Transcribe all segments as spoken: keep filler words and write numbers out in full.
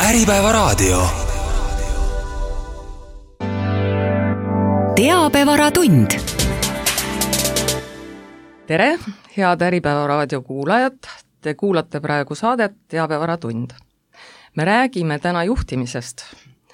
Äripäevaraadio. Teabevaratund. Tere, head Äripäevaraadio kuulajad! Te kuulate praegu saadet Teabevaratund. Me räägime täna juhtimisest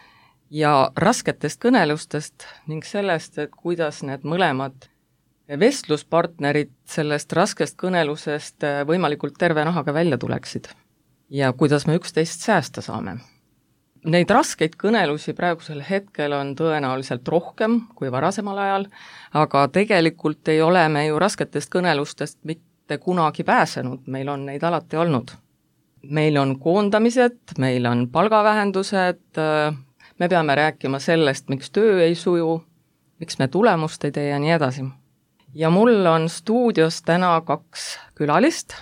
ja rasketest kõnelustest ning sellest, et kuidas need mõlemad vestluspartnerid sellest raskest kõnelusest võimalikult terve nahaga välja tuleksid ja kuidas me üksteist säästa saame. Neid raskeid kõnelusi praegusel hetkel on tõenäoliselt rohkem kui varasemal ajal, aga tegelikult ei ole me ju rasketest kõnelustest mitte kunagi pääsenud, meil on neid alati olnud. Meil on koondamised, meil on palgavähendused, me peame rääkima sellest, miks töö ei suju, miks me tulemust ei tee ja nii edasi. Ja mul on stuudios täna kaks külalist,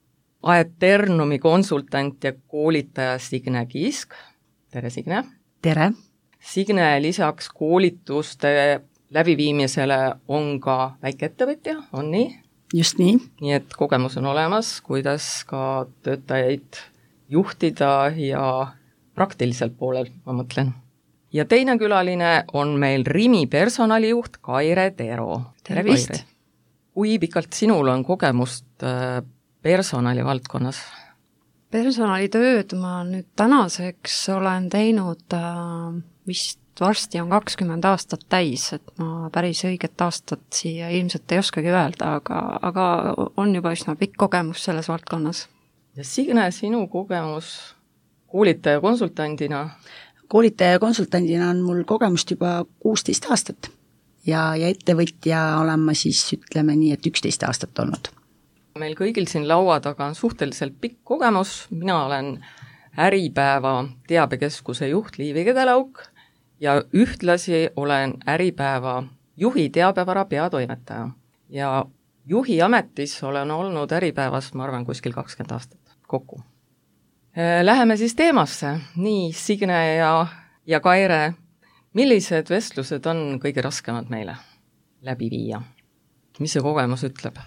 Aeternumi konsultant ja koolitaja Signe Kiisk. Tere, Signe! Tere! Signe lisaks koolituste läbiviimisele on ka väikeettevõtja, on nii? Just nii. Nii et kogemus on olemas, kuidas ka töötajaid juhtida ja praktiliselt poolel, ma mõtlen. Ja teine külaline on meil Rimi personalijuht Kaire Tero. Tere, vist! Kaire. Kui pikalt sinul on kogemust personali valdkonnas? Personalitööd ma nüüd tänaseks olen teinud äh, vist varsti on kakskümmend aastat täis, et ma päris õiget aastat siia ilmselt ei oskagi öelda, aga, aga on juba üsna pikk kogemus selles valdkonnas. Ja Signe, sinu kogemus koolitaja konsultandina? Koolitaja konsultandina on mul kogemust juba kuusteist aastat ja, ja ettevõtja olen ma siis, ütleme nii, et üksteist aastat olnud. Meil kõigil siin laua taga on suhteliselt pikk kogemus, mina olen Äripäeva teabekeskuse juht Liivi Kedelauk ja ühtlasi olen Äripäeva juhi teabevara peatoimetaja. Ja juhi ametis olen olnud Äripäevas, ma arvan, kuskil kakskümmend aastat kokku. Läheme siis teemasse. Nii, Signe ja, ja Kaire, millised vestlused on kõige raskemad meile läbi viia? Mis see kogemus ütleb?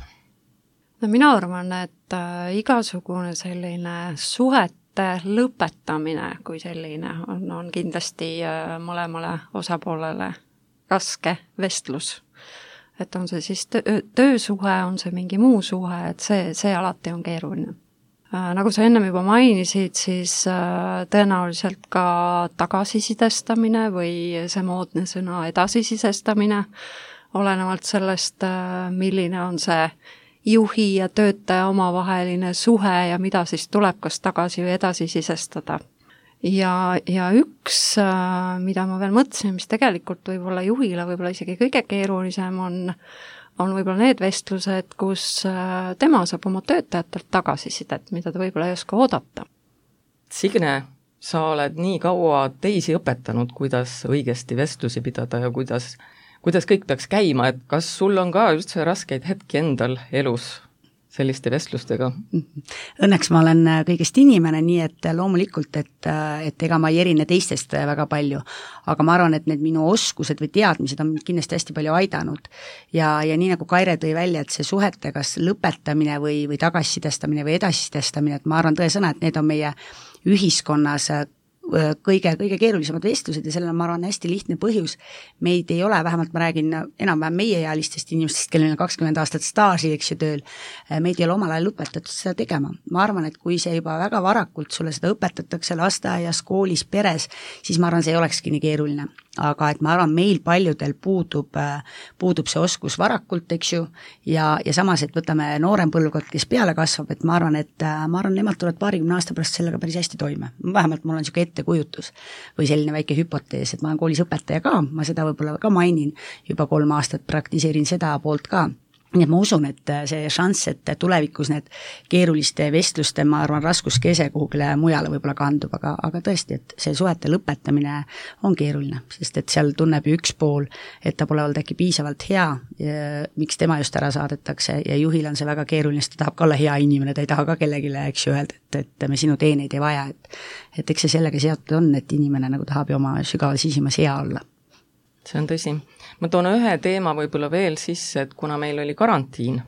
No mina arvan, et äh, igasugune selline suhete lõpetamine kui selline on, on kindlasti äh, mõlemale osapoolele raske vestlus. Et on see siis töö, töösuhe, on see mingi muu suhe, et see, see alati on keeruline. Äh, nagu sa ennem juba mainisid, siis äh, tõenäoliselt ka tagasisidestamine või see moodne sõna edasisisestamine, olenevalt sellest, äh, milline on see juhi ja töötaja omavaheline suhe ja mida siis tuleb kas tagasi või edasi sisestada. Ja, ja üks, mida ma veel mõtlesin, mis tegelikult võib-olla juhile võib-olla isegi kõige keerulisem on, on võib-olla need vestlused, kus tema saab oma töötajatelt tagasisidet, mida ta võib-olla ei oska oodata. Signe, sa oled nii kaua teisi õpetanud, kuidas õigesti vestlusi pidada ja kuidas kuidas kõik peaks käima, et kas sul on ka üldse raskeid hetki endal elus selliste vestlustega? Õnneks ma olen kõigest inimene, nii et loomulikult, et, et ega ma ei erine teistest väga palju, aga ma arvan, et need minu oskused või teadmised on kindlasti hästi palju aidanud. Ja, ja nii nagu Kaire tõi välja, et see suhete kas lõpetamine või, või tagasisidestamine või edasisidestamine, et ma arvan tõesõna, et need on meie ühiskonnas kõige, kõige keerulisemad vestlused ja sellel on, ma arvan, hästi lihtne põhjus. Meid ei ole, vähemalt ma räägin enam-vähem meieealistest inimestest, kellel on kakskümmend aastat staaži, eks ju, tööl, meid ei ole omal ajal õpetatud seda tegema. Ma arvan, et kui see juba väga varakult sulle seda õpetatakse lasteaias, koolis, peres, siis ma arvan, see ei olekski nii keeruline. Aga et ma arvan, meil paljudel puudub, puudub see oskus varakult, eks ju, ja, ja samas, et võtame noorem põlvkond, kes peale kasvab, et ma arvan, et ma arvan, nemad tulevad paarikümne aasta pärast sellega päris hästi toime. Vähemalt mul on niisugune ettekujutus või selline väike hüpotees, et ma olen koolis õpetaja ka, ma seda võib-olla ka mainin, juba kolm aastat praktiseerin seda poolt ka. Nii et ma usun, et see šanss, et tulevikus need keeruliste vestluste, ma arvan, raskuskese kuhugile mujale võib-olla kandub, aga, aga tõesti, et see suhete lõpetamine on keeruline, sest et seal tunneb ju üks pool, et ta pole olnud äkki piisavalt hea, miks tema just ära saadetakse ja juhil on see väga keeruline, sest ta tahab ka olla hea inimene, ta ei taha ka kellegile, eks ju, öelda, et, et me sinu teeneid ei vaja, et, et eks see sellega seotud on, et inimene nagu tahab ju oma sügaval sisimas hea olla. See on tõsi. Ma toon ühe teema võib-olla veel sisse, et kuna meil oli karantiin,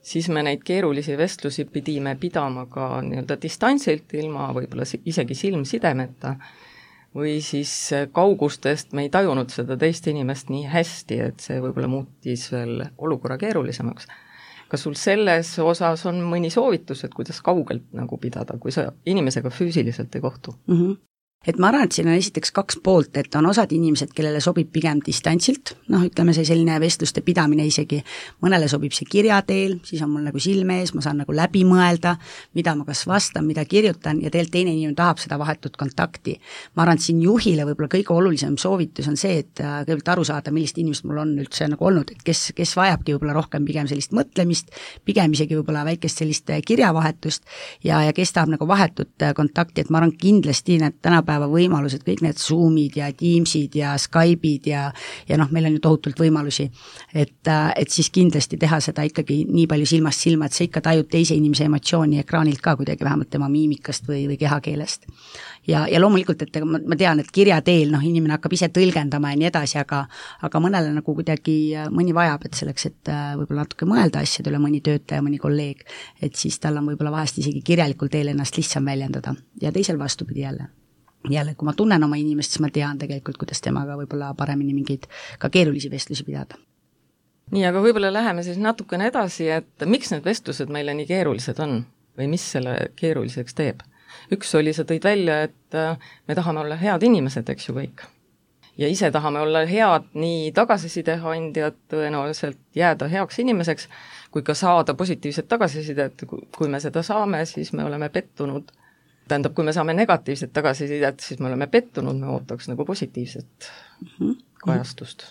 siis me neid keerulisi vestlusi pidime pidama ka nii-öelda distantsilt, ilma võib-olla isegi silmsidemeta, või siis kaugustest me ei tajunud seda teist inimest nii hästi, et see võib-olla muutis veel olukorra keerulisemaks. Kas sul selles osas on mõni soovitus, et kuidas kaugelt nagu pidada, kui sa inimesega füüsiliselt ei kohtu? Mm-hmm. Et ma arvan, et siin on esiteks kaks poolt, et on osad inimesed, kellele sobib pigem distantsilt, noh, ütleme see selline vestluste pidamine isegi, mõnele sobib see kirjateel, siis on mul nagu silme ees, ma saan nagu läbi mõelda, mida ma kas vastan, mida kirjutan, ja tegelikult teine inimene tahab seda vahetut kontakti. Ma arvan, et siin juhile võib-olla kõige olulisem soovitus on see, et kõigepealt aru saada, millist inimest mul on üldse nagu olnud, et kes, kes vajabki võib-olla rohkem pigem sellist mõtlemist, pigem isegi võib-olla väikest sellist kirjavahetust ja, ja kes tahab nagu vahetut kontakti, et ma arvan kindlasti need tänapäeva võimalused, kõik need Zoomid ja Teamsid ja Skype'id ja, ja noh, meil on ju tohutult võimalusi, et, et siis kindlasti teha seda ikkagi nii palju silmast silma, et sa ikka tajud teise inimese emotsiooni ekraanilt ka kuidagi, vähemalt tema miimikast või, või kehakeelest. Ja, ja loomulikult, et ma, ma tean, et kirjateel, noh, inimene hakkab ise tõlgendama ja nii edasi, aga, aga mõnele nagu kuidagi mõni vajab, et selleks, et võib-olla natuke mõelda asjade üle, mõni töötaja, mõni kolleeg, et siis tal on võib-olla vahest isegi kirjalikul teel ennast lihtsam väljendada ja teisel vastupidi jälle. Jälle, kui ma tunnen oma inimest, siis ma tean tegelikult, kuidas temaga võib-olla paremini mingeid ka keerulisi vestlusi pidada. Nii, aga võib-olla läheme siis natukene edasi, et miks need vestlused meile nii keerulised on või mis selle keeruliseks teeb? Üks oli, sa tõid välja, et me tahame olla head inimesed, eks ju kõik. Ja ise tahame olla head nii tagasisideandjad, tõenäoliselt jääda heaks inimeseks, kui ka saada positiivset tagasisidet, kui me seda saame, siis me oleme pettunud. Tähendab, kui me saame negatiivset tagasisidet, siis me oleme pettunud, me ootaks nagu positiivset mm-hmm. kajastust.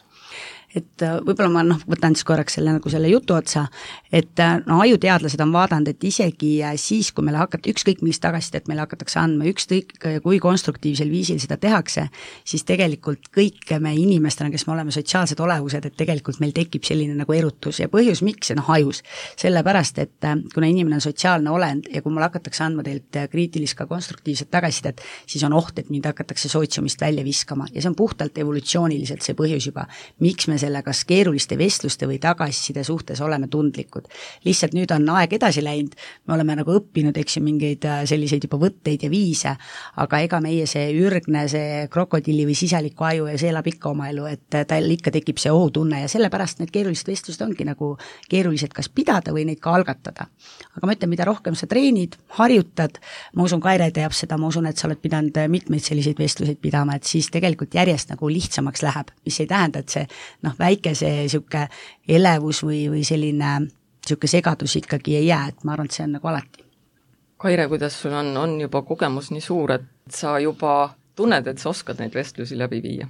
Et võib-olla ma noh, võtan siis korraks selle, nagu selle jutu otsa, et no ajuteadlased on vaadanud, et isegi siis, kui meile hakata, ükskõik millist tagasisidet meile hakatakse andma, ükskõik kui konstruktiivsel viisil seda tehakse, siis tegelikult kõik me inimestena, kes me oleme sotsiaalsed olevused, et tegelikult meil tekib selline nagu erutus ja põhjus, miks see noh hajus, sellepärast, et kuna inimene on sotsiaalne olend ja kui mulle hakatakse andma teilt kriitilist ka konstruktiivset tagasisidet, siis on oht, et mind hakatakse sootsiumist välja viskama ja see on puhtalt evolutsiooniliselt see põhjus juba, miks me selle kas keeruliste vestluste või tagasiside suhtes oleme tundlikud. Lihtsalt nüüd on aeg edasi läinud, me oleme nagu õppinud, eks ju, mingeid selliseid juba võtteid ja viise, aga ega meie see ürgne, see krokodilli või sisaliku aju ja see elab ikka oma elu, et tal ikka tekib see ohutunne ja sellepärast need keerulised vestlused ongi nagu keerulised kas pidada või neid ka algatada. Aga ma ütlen, mida rohkem sa treenid, harjutad, ma usun, Kaire teab seda, ma usun, et sa oled pidanud mitmeid selliseid vestluseid pidama, et siis tegelikult järjest nagu lihtsamaks läheb, mis ei tähenda, et see noh, väike see sihuke elevus või, või selline sihuke segadus ikkagi ei jää, et ma arvan, et see on nagu alati. Kaire, kuidas sul on, on juba kogemus nii suur, et sa juba tunned, et sa oskad neid vestlusi läbi viia?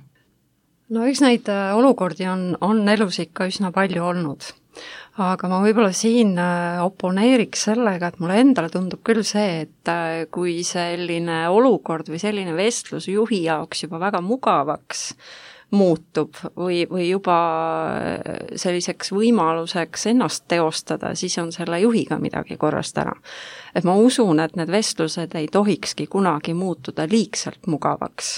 No eks neid olukordi on, on elus ikka üsna palju olnud. Aga ma võib-olla siin oponeeriks sellega, et mulle endale tundub küll see, et kui selline olukord või selline vestlus juhi jaoks juba väga mugavaks muutub või, või juba selliseks võimaluseks ennast teostada, siis on selle juhiga midagi korrast ära. Et ma usun, et need vestlused ei tohikski kunagi muutuda liigselt mugavaks.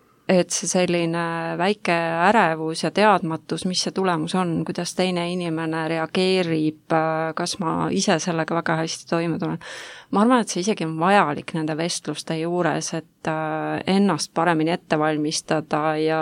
Et see selline väike ärevus ja teadmatus, mis see tulemus on, kuidas teine inimene reageerib, kas ma ise sellega väga hästi toime tulen. Ma arvan, et see isegi on vajalik nende vestluste juures, et ennast paremini ette valmistada ja,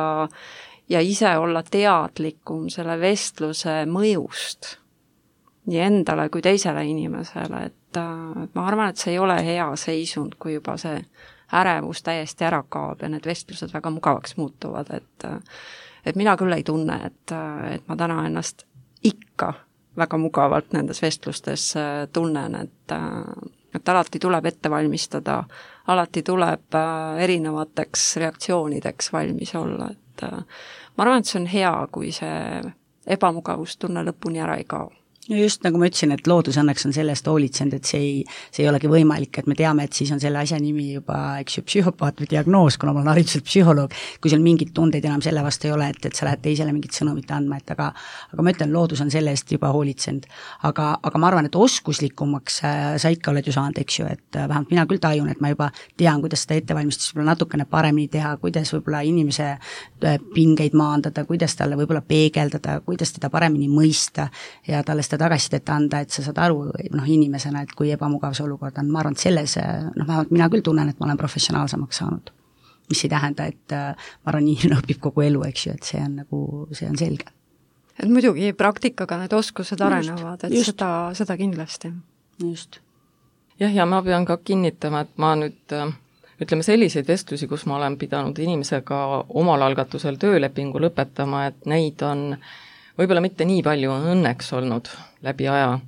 ja ise olla teadlikum selle vestluse mõjust nii endale kui teisele inimesele. Et ma arvan, et see ei ole hea seisund, kui juba see ärevus täiesti ära kaob ja need vestlused väga mugavaks muutuvad, et, et mina küll ei tunne, et, et ma täna ennast ikka väga mugavalt nendes vestlustes tunnen, et, et alati tuleb ette valmistada, alati tuleb erinevateks reaktsioonideks valmis olla, et ma arvan, et see on hea, kui see ebamugavustunne lõpuni ära ei kao. Ja just nagu ma ütlesin, et loodus õnneks on sellest hoolitsenud, et see ei, see ei olegi võimalik, et me teame, et siis on selle asja nimi juba, eks ju, psühhopaat või diagnoos, kuna ma olen hariduselt psühholoog, kui seal mingid tundeid enam selle vastu ei ole, et, et sa lähed teisele mingit sõnumit andma, et aga, aga ma ütlen, loodus on selle eest juba hoolitsenud. Aga, aga ma arvan, et oskuslikumaks sa ikka oled ju saanud, eks ju, et vähemalt mina küll tajun, et ma juba tean, kuidas seda ettevalmistust võib-olla natukene paremini teha, kuidas võib-olla inimese pingeid maandada, kuidas talle võib-olla peegeldada, kuidas teda paremini mõista ja talle seda seda tagasisidet anda, et sa saad aru noh, inimesena, et kui ebamugav see olukord on, ma arvan, et selles, noh, vähemalt mina küll tunnen, et ma olen professionaalsemaks saanud. Mis ei tähenda, et ma arvan, inimene õpib kogu elu, eks ju, et see on nagu, see on selge. Et muidugi praktikaga need oskused arenevad, et just. Seda, seda kindlasti. Just. Jah, ja ma pean ka kinnitama, et ma nüüd ütleme selliseid vestlusi, kus ma olen pidanud inimesega omal algatusel töölepingu lõpetama, et neid on võib-olla mitte nii palju õnneks olnud läbi aja.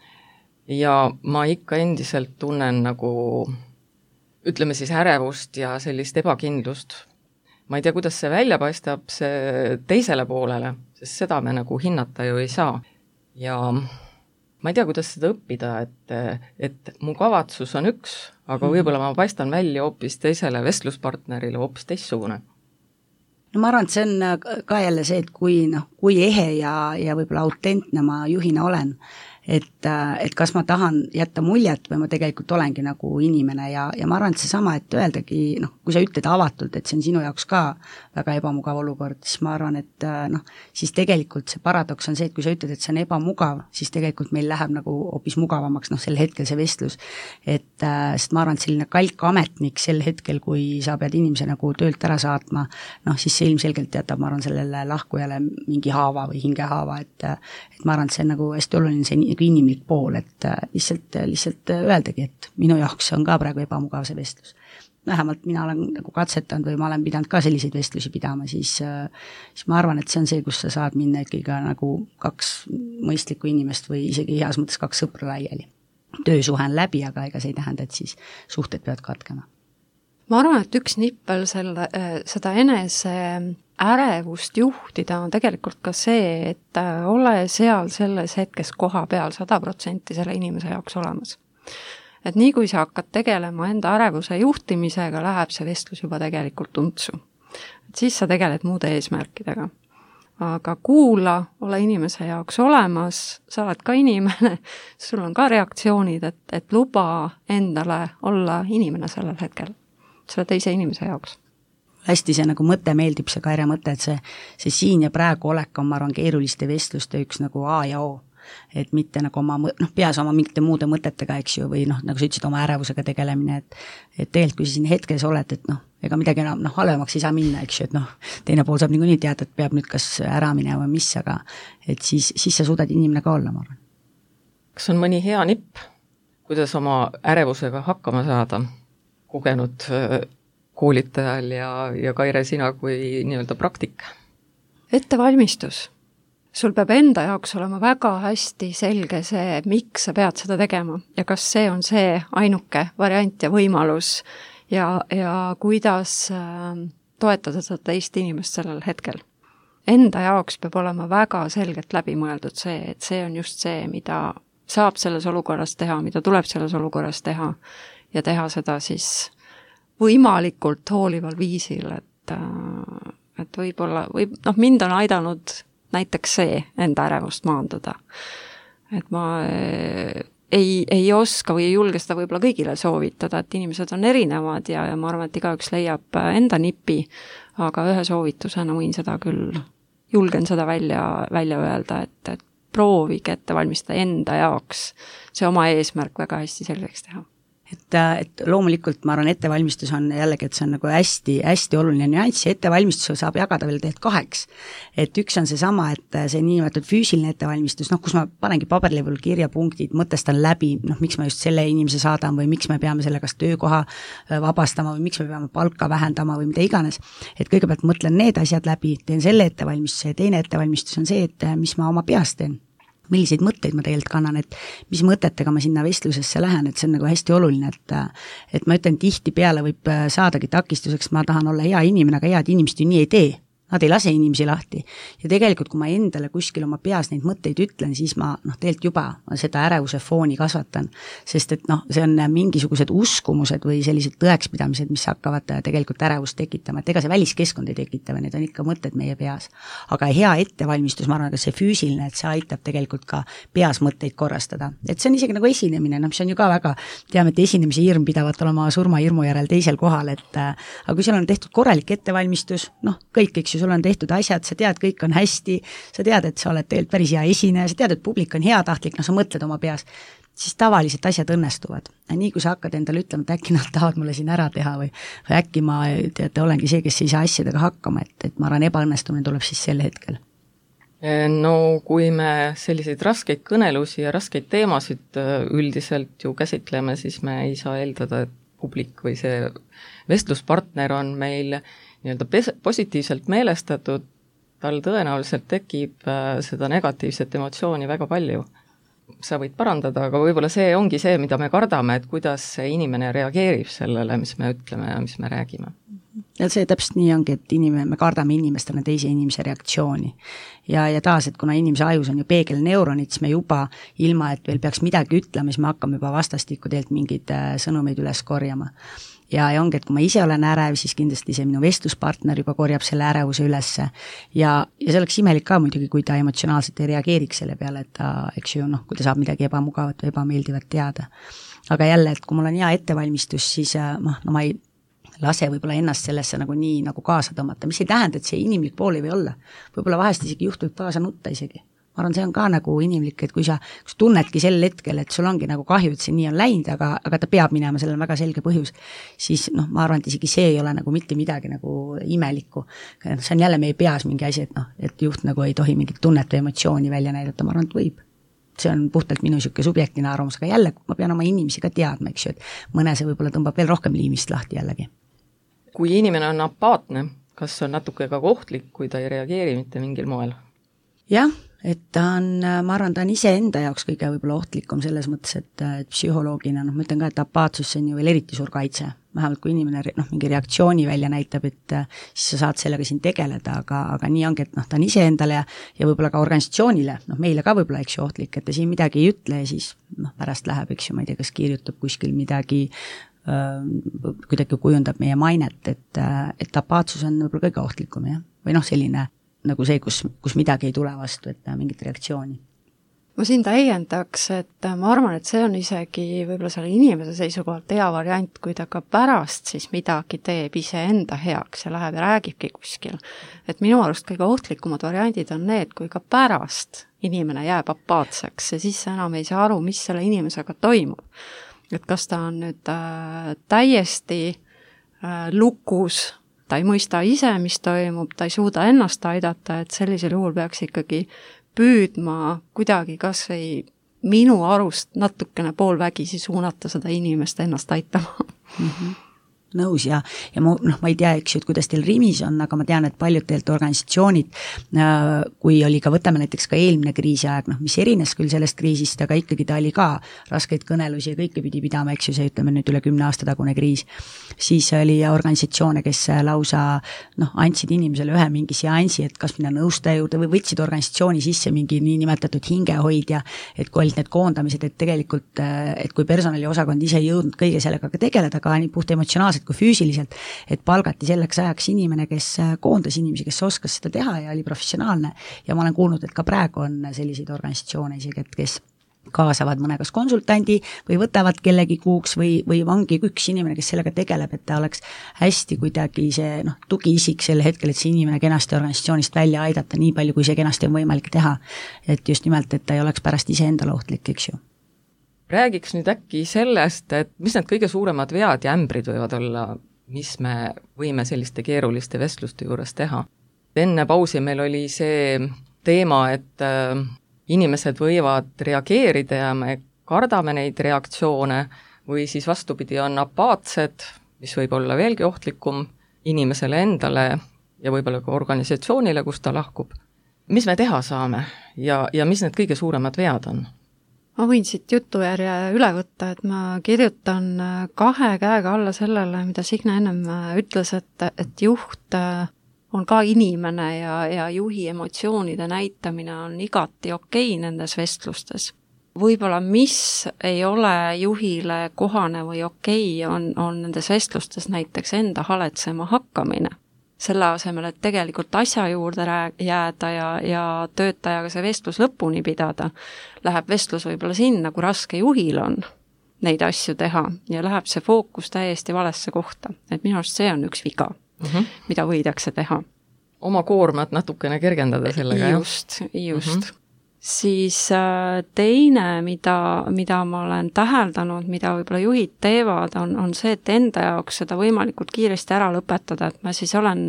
Ja ma ikka endiselt tunnen nagu, ütleme siis ärevust ja sellist ebakindlust. Ma ei tea, kuidas see välja paistab see teisele poolele, sest seda me nagu hinnata ju ei saa. Ja ma ei tea, kuidas seda õppida, et, et mu kavatsus on üks, aga võib-olla ma paistan välja hoopis teisele vestluspartnerile hoopis teissugune. No ma arvan, et see on ka jälle see, et kui, noh, kui ehe ja, ja võib-olla autentne ma juhina olen, et, et kas ma tahan jätta muljet või ma tegelikult olengi nagu inimene ja, ja ma arvan, et seesama, et öeldagi, noh, kui sa ütled avatult, et see on sinu jaoks ka väga ebamugav olukord, siis ma arvan, et noh, siis tegelikult see paradoks on see, et kui sa ütled, et see on ebamugav, siis tegelikult meil läheb nagu hoopis mugavamaks, noh, sel hetkel see vestlus, et sest ma arvan, et selline kalk ametnik sel hetkel, kui sa pead inimese nagu töölt ära saatma, noh, siis see ilmselgelt jätab, ma arvan, sellele lahkujale mingi haava või hingehaava, et, et ma arvan, et see on nagu hästi oluline see inimlik pool, et lihtsalt, lihtsalt öeldagi, et minu jaoks on ka praegu ebamugav see vestlus. Vähemalt mina olen nagu katsetanud või ma olen pidanud ka selliseid vestlusi pidama, siis, siis ma arvan, et see on see, kus sa saad minna ikkagi nagu kaks mõistlikku inimest või isegi heas mõttes kaks sõpra laiali. Töösuhe on läbi, aga ega see ei tähenda, et siis suhted peavad katkema. Ma arvan, et üks nippel selle, seda enese ärevust juhtida on tegelikult ka see, et ole seal selles hetkes koha peal sada protsenti selle inimese jaoks olemas. Et nii kui sa hakkad tegelema enda ärevuse juhtimisega, läheb see vestlus juba tegelikult untsu. Et siis sa tegeled muude eesmärkidega. Aga kuula, ole inimese jaoks olemas, sa oled ka inimene, sul on ka reaktsioonid, et, et luba endale olla inimene sellel hetkel. Selle teise inimese jaoks. Hästi see nagu mõte meeldib, see Kaire mõte, et see, see siin ja praegu olek on, ma arvan, keeruliste vestluste üks nagu A ja O. Et mitte nagu oma, noh, peas oma mingite muude mõtetega, eks ju, või noh, nagu sa ütlesid, oma ärevusega tegelemine, et, et tegelikult kui sa siin hetkes oled, et noh, ega midagi enam, noh, halvemaks ei saa minna, eks ju, et noh, teine pool saab niikuinii teada, et peab nüüd kas ära minema või mis, aga et siis, siis sa suudad inimene ka olla, ma arvan. Kas on mõni hea nipp, kuidas oma ärevusega hakkama saada? Kogenud koolitajal ja, ja Kaire sina kui nii-öelda praktik? Ettevalmistus. Sul peab enda jaoks olema väga hästi selge see, miks sa pead seda tegema ja kas see on see ainuke variant ja võimalus ja, ja kuidas toetada seda teist inimest sellel hetkel. Enda jaoks peab olema väga selgelt läbimõeldud see, et see on just see, mida saab selles olukorras teha, mida tuleb selles olukorras teha ja teha seda siis võimalikult hoolival viisil, et, et võib-olla, või, noh, mind on aidanud näiteks see enda ärevust maanduda. Et ma ei, ei oska või ei julge seda võib-olla kõigile soovitada, et inimesed on erinevad ja, ja ma arvan, et igaüks leiab enda nipi, aga ühe soovitusena võin seda küll, julgen seda välja, välja öelda, et, et proovige ette valmistada enda jaoks see oma eesmärk väga hästi selgeks teha. Et, et loomulikult ma arvan, ettevalmistus on jällegi, et see on nagu hästi, hästi oluline nüanss ja ettevalmistus saab jagada veel tehed kaheks. Et üks on see sama, et see niinimetatud füüsiline ettevalmistus, noh, kus ma panengi paberlevul kirjapunktid, mõtestan läbi, noh, miks ma just selle inimese saadan või miks me peame selle kas töökoha vabastama või miks me peame palka vähendama või mida iganes. Et kõigepealt mõtlen need asjad läbi, teen selle ettevalmistuse ja teine ettevalmistus on see, et mis ma oma peas teen. Milliseid mõtteid ma tegelikult kannan, et mis mõtetega ma sinna vestlusesse lähen, et see on nagu hästi oluline, et et ma ütlen, tihti peale võib saadagi takistuseks, ma tahan olla hea inimene, aga head inimesed ju nii ei tee. Nad ei lase inimesi lahti. Ja tegelikult, kui ma endale kuskil oma peas neid mõtteid ütlen, siis ma, noh, tegelikult juba seda ärevuse fooni kasvatan, sest et noh, see on mingisugused uskumused või sellised tõekspidamised, mis hakkavad tegelikult ärevust tekitama, et ega see väliskeskkond ei tekita, või need on ikka mõtted meie peas. Aga hea ettevalmistus, ma arvan, et see füüsiline, et see aitab tegelikult ka peas mõtteid korrastada. Et see on isegi nagu esinemine, noh, mis on ju ka väga, teame, et esinemise hirm pidavat olema surma hirmu järel teisel kohal, et aga kui seal on tehtud korralik ettevalmistus, noh, kõik, eks ju, sul on tehtud asjad, sa tead, kõik on hästi, sa tead, et sa oled tegelikult päris hea esineja, sa tead, et publik on heatahtlik, no sa mõtled oma peas, siis tavaliselt asjad õnnestuvad. Nii kui sa hakkad endale ütlema, et äkki nad tahavad mulle siin ära teha või, või äkki ma teate, olengi see, kes ei saa asjadega hakkama, et, et ma arvan, ebaõnnestumine tuleb siis sel hetkel. No kui me selliseid raskeid kõnelusi ja raskeid teemasid üldiselt ju käsitleme, siis me ei saa eeldada, et publik või see vestluspartner on meil nii-öelda pes- positiivselt meelestatud, tal tõenäoliselt tekib seda negatiivset emotsiooni väga palju. Sa võid parandada, aga võib-olla see ongi see, mida me kardame, et kuidas see inimene reageerib sellele, mis me ütleme ja mis me räägime. Ja see täpselt nii ongi, et inimene, me kardame inimestena teise inimese reaktsiooni. Ja, ja taas, et kuna inimese ajus on ju peegelneuronid, siis me juba ilma, et veel peaks midagi ütlema, siis me hakkame juba vastastikku tegelikult mingeid sõnumeid üles korjama. Ja, ja ongi, et kui ma ise olen ärev, siis kindlasti see minu vestluspartner juba korjab selle ärevuse ülesse. Ja, ja see oleks imelik ka muidugi, kui ta emotsionaalselt ei reageeriks selle peale, et ta, eks ju, noh, kui ta saab midagi ebamugavat või ebameeldivat teada. Aga jälle, et kui mul on hea ettevalmistus, siis noh, no ma ei lase võib-olla ennast sellesse nagu nii nagu kaasa tõmmata, mis ei tähenda, et see inimlik pool ei või olla. Võib-olla vahest isegi juhtub kaasa nutta isegi. Ma arvan, see on ka nagu inimlik, et kui sa, kui sa tunnedki sel hetkel, et sul ongi nagu kahju, et see nii on läinud, aga, aga ta peab minema, sellel on väga selge põhjus, siis noh, ma arvan, et isegi see ei ole nagu mitte midagi nagu imelikku. See on jälle meie peas mingi asi, et noh, et juht nagu ei tohi mingit tunnet või emotsiooni välja näidata, ma arvan, et võib. See on puhtalt minu siuke subjektine arvamus, aga jälle ma pean oma inimesi ka teadma, eks ju, et mõne see võib-olla tõmbab veel rohkem liimist lahti jällegi. Kui inimene on apaatne, kas on natuke ka ohtlik, kui ta ei reageeri mitte mingil moel? Jah, et ta on, ma arvan, ta on ise enda jaoks kõige võib-olla ohtlikum selles mõttes, et, et psühholoogina, noh, ma ütlen ka, et apaatsus on ju veel eriti suur kaitse. Vähemalt kui inimene noh, mingi reaktsiooni välja näitab, et siis sa saad sellega siin tegeleda, aga, aga nii ongi, et noh, ta on ise endale ja, ja võib-olla ka organisatsioonile, noh, meile ka võib-olla eks ju ohtlik, et ta siin midagi ei ütle ja siis noh, pärast läheb, eks ju, ma ei tea, kas kirjutab kuskil midagi, öö, kuidagi kujundab meie mainet, et, et apaatsus on võib-olla kõige ohtlikum, jah, või noh, selline nagu see, kus, kus midagi ei tule vastu, et mingit reaktsiooni. Ma siin täiendaks, et ma arvan, et see on isegi võib-olla selle inimese seisukohalt hea variant, kui ta ka pärast siis midagi teeb iseenda heaks ja läheb ja räägibki kuskil. Et minu arust kõige ohtlikumad variandid on need, kui ka pärast inimene jääb apaatseks ja siis enam ei saa aru, mis selle inimesega toimub. Et kas ta on nüüd äh, täiesti äh, lukus, ta ei mõista ise, mis toimub, ta ei suuda ennast aidata, et sellisel juhul peaks ikkagi püüdma kuidagi kas või minu arust natukene poolvägisi suunata seda inimest ennast aitama. Mm-hmm. Nõus ja, ja mu, noh, ma ei tea, eks ju, et kuidas teil Rimis on, aga ma tean, et paljud teilt organisatsioonid, kui oli ka, võtame näiteks ka eelmine kriisi aeg, noh, mis erines küll sellest kriisist, aga ikkagi ta oli ka raskeid kõnelusi ja kõike pidi pidama, eks ju, see ütleme nüüd üle kümne aasta tagune kriis, siis oli organisatsioone, kes lausa noh, andsid inimesele ühe mingi seansi, et kas minna nõustaja juurde või võtsid organisatsiooni sisse mingi nii nimetatud hingehoidja, et kui olid need koondamised, et tegelikult, et kui personaliosakond ise ei jõudnud kõige sellega ka tegeleda, ka nii puht emotsionaalselt kui füüsiliselt, et palgati selleks ajaks inimene, kes koondas inimesi, kes oskas seda teha ja oli professionaalne ja ma olen kuulnud, et ka praegu on selliseid organisatsioone isegi, et kes kaasavad mõne kas konsultandi või võtavad kellegi kuuks või, või ongi üks inimene, kes sellega tegeleb, et ta oleks hästi kuidagi see noh, tugiisik sel hetkel, et see inimene kenasti organisatsioonist välja aidata nii palju, kui see kenasti on võimalik teha. Et just nimelt, et ta ei oleks pärast ise endale ohtlik, eks ju. Räägiks nüüd äkki sellest, et mis need kõige suuremad vead ja ämbrid võivad olla, mis me võime selliste keeruliste vestluste juures teha. Enne pausi meil oli see teema, et äh, inimesed võivad reageerida ja me kardame neid reaktsioone või siis vastupidi on apaatsed, mis võib olla veelgi ohtlikum inimesele endale ja võib-olla ka organisatsioonile, kus ta lahkub. Mis me teha saame ja, ja mis need kõige suuremad vead on? Ma võin siit jutujärje üle võtta, et ma kirjutan kahe käega alla sellele, mida Signe ennem ütles, et, et juht on ka inimene ja, ja juhi emotsioonide näitamine on igati okei nendes vestlustes. Võib-olla mis ei ole juhile kohane või okei, on, on nendes vestlustes näiteks enda haletsema hakkamine. Selle asemel, et tegelikult asja juurde jääda ja, ja töötajaga see vestlus lõpuni pidada, läheb vestlus võib-olla sinna, kui raske juhil on neid asju teha ja läheb see fookus täiesti valesse kohta. Et minu arust see on üks viga, mm-hmm. mida võidakse teha. oma koormat natukene kergendada sellega, just, just. Mm -hmm. Siis teine, mida, mida ma olen täheldanud, mida võib-olla juhid teevad, on, on see, et enda jaoks seda võimalikult kiiresti ära lõpetada, et ma siis olen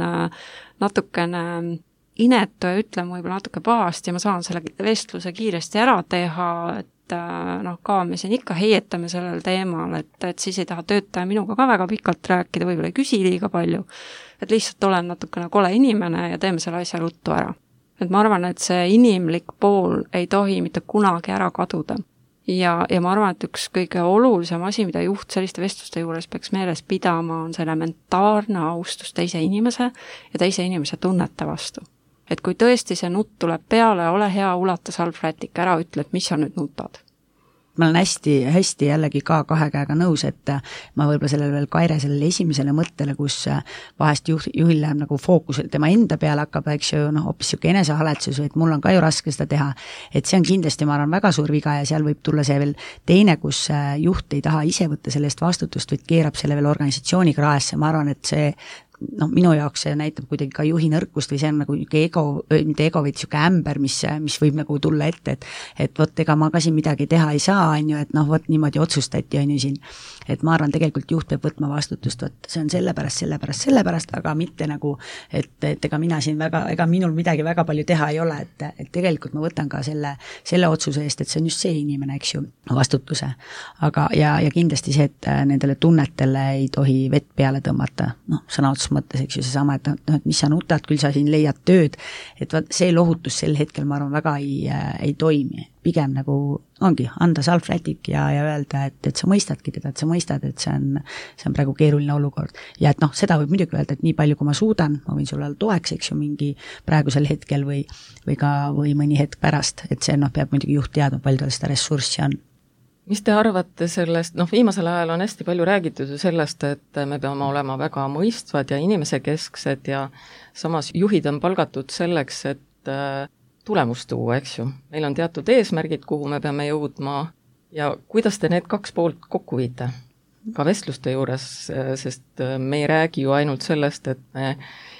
natukene inetu ja ütlen võib-olla natuke pahasti ja ma saan selle vestluse kiiresti ära teha, et noh, ka me siin ikka heietame sellel teemal, et, et siis ei taha töötaja minuga ka väga pikalt rääkida, võib-olla ei küsi liiga palju, et lihtsalt olen natukene kole inimene ja teeme selle asja ruttu ära. Et ma arvan, et see inimlik pool ei tohi mitte kunagi ära kaduda. Ja, ja ma arvan, et üks kõige olulisem asi, mida juht selliste vestluste juures peaks meeles pidama, on see elementaarne austus teise inimese ja teise inimese tunnete vastu. Et kui tõesti see nutt tuleb peale, ole hea, ulata salvrätik ära, ütle, et mis sa nüüd nutad. Ma olen hästi, hästi jällegi ka kahe käega nõus, et ma võib-olla sellele veel Kaire sellele esimesele mõttele, kus vahest juht, juhil läheb nagu fookus tema enda peale hakkab, eks ju, noh, hoopis siuke enesehaletsus, et mul on ka ju raske seda teha, et see on kindlasti, ma arvan, väga suur viga ja seal võib tulla see veel teine, kus juht ei taha ise võtta selle eest vastutust, vaid keerab selle veel organisatsiooni kraesse, ma arvan, et see noh, minu jaoks see näitab kuidagi ka juhi nõrkust või see on nagu ego, mitte ego, vaid siuke ämber, mis, mis võib nagu tulla ette, et et vot ega ma ka siin midagi teha ei saa, on ju, et noh, vot niimoodi otsustati, on ju siin, et ma arvan, tegelikult juht peab võtma vastutust, vot see on sellepärast, sellepärast, sellepärast, aga mitte nagu, et, et ega mina siin väga, ega minul midagi väga palju teha ei ole, et, et tegelikult ma võtan ka selle, selle otsuse eest, et see on just see inimene, eks ju, vastutuse. Aga ja, ja kindlasti see, et nendele tunnetele ei tohi vett peale tõmmata, noh, sõna otsus mõttes, eks ju, seesama, et noh, et mis sa nutad, küll sa siin leiad tööd, et vaat see lohutus sel hetkel, ma arvan, väga ei, ei toimi. Pigem nagu ongi, anda salvrätik ja, ja öelda, et, et sa mõistadki teda, et sa mõistad, et see on, see on praegu keeruline olukord. Ja et noh, seda võib muidugi öelda, et nii palju, kui ma suudan, ma võin sulle olla toeks, eks ju, mingi praegusel hetkel või, või ka, või mõni hetk pärast, et see noh, peab muidugi juht teadma, palju tal seda ressurssi on. Mis te arvate sellest, noh, viimasel ajal on hästi palju räägitud ju sellest, et me peame olema väga mõistvad ja inimesekesksed ja samas juhid on palgatud selleks, et tulemust tuua, eks ju. Meil on teatud eesmärgid, kuhu me peame jõudma ja kuidas te need kaks poolt kokku viite? Ka vestluste juures, sest me ei räägi ju ainult sellest, et me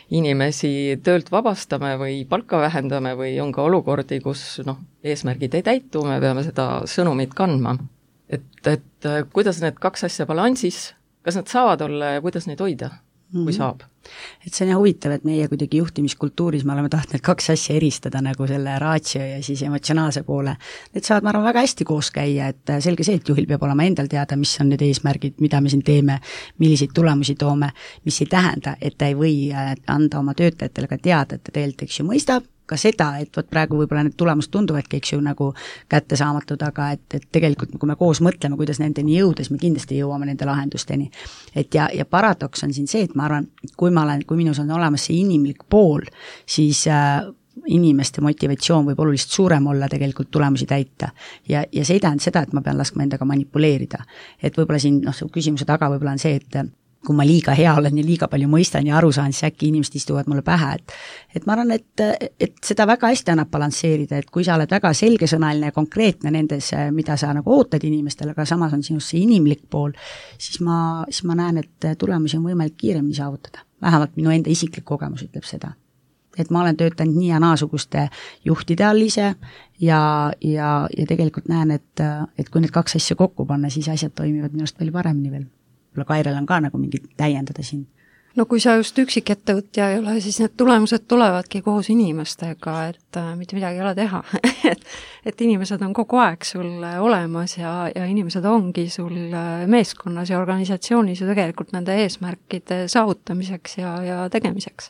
inimesi töölt vabastame või palka vähendame või on ka olukordi, kus noh, eesmärgid ei täitu, me peame seda sõnumit kandma. Et, et kuidas need kaks asja balansis, kas nad saavad olla ja kuidas neid hoida, kui saab? Et see on huvitav, et meie kuidagi juhtimiskultuuris me oleme tahtnud kaks asja eristada nagu selle ratio ja siis emotsionaalse poole. Need saavad, ma arvan, väga hästi koos käia, et selge see, et juhil peab olema endal teada, mis on need eesmärgid, mida me siin teeme, milliseid tulemusi toome, mis ei tähenda, et ta ei või anda oma töötajatele ka teada, et ta tegelikult, eks ju, mõistab ka seda, et vot praegu võib-olla need tulemused tunduvadki, eks ju, nagu kättesaamatud, aga et, et tegelikult kui me koos mõtleme, kuidas nendeni jõuda, siis me kindlasti jõuame nende lahendusteni. Et ja, ja paradoks on siin see, et ma arvan, kui ma olen, kui minus on olemas see inimlik pool, siis äh, inimeste motivatsioon võib oluliselt suurem olla tegelikult tulemusi täita. Ja, ja see ei tähenda seda, et ma pean laskma endaga manipuleerida. Et võib-olla siin, noh, su küsimuse taga võib-olla on see, et kui ma liiga hea olen ja liiga palju mõistan ja aru saan, siis äkki inimesed istuvad mulle pähe, et et ma arvan, et, et seda väga hästi annab balansseerida, et kui sa oled väga selgesõnaline ja konkreetne nendes, mida sa nagu ootad inimestele, aga samas on sinust see inimlik pool, siis ma, siis ma näen, et tulemusi on võimalik kiiremini saavutada. Vähemalt minu enda isiklik kogemus ütleb seda. Et ma olen töötanud nii ja naasuguste juhtide all ise ja, ja, ja tegelikult näen, et, et kui need kaks asja kokku panna, siis asjad toimivad minust palju paremini veel. Kairel on ka nagu mingi täiendada siin. No kui sa just üksikettevõtja ei ole, siis need tulemused tulevadki koos inimestega, et äh, mitte midagi ei ole teha. et, et inimesed on kogu aeg sul olemas ja, ja inimesed ongi sul meeskonnas ja organisatsioonis ju tegelikult nende eesmärkide saavutamiseks ja, ja tegemiseks.